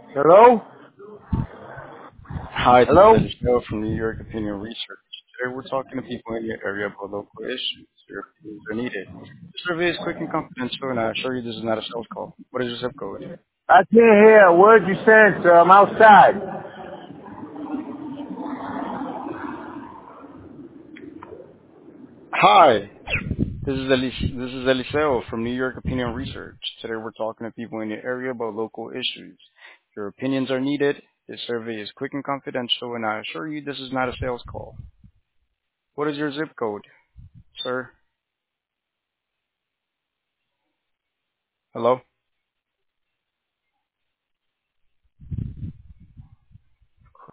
Hello? Hi, this is Hello? Eliseo from New York Opinion Research. Today we're talking to people in your area about local issues. Your opinions are needed. The survey is quick and confidential, and I assure you this is not a sales call. What is your zip code? I can't hear a word you saying, sir. I'm outside. Hi, this is Eliseo from New York Opinion Research. Today we're talking to people in your area about local issues. Your opinions are needed. This survey is quick and confidential, and I assure you this is not a sales call. What is your zip code, sir? Hello?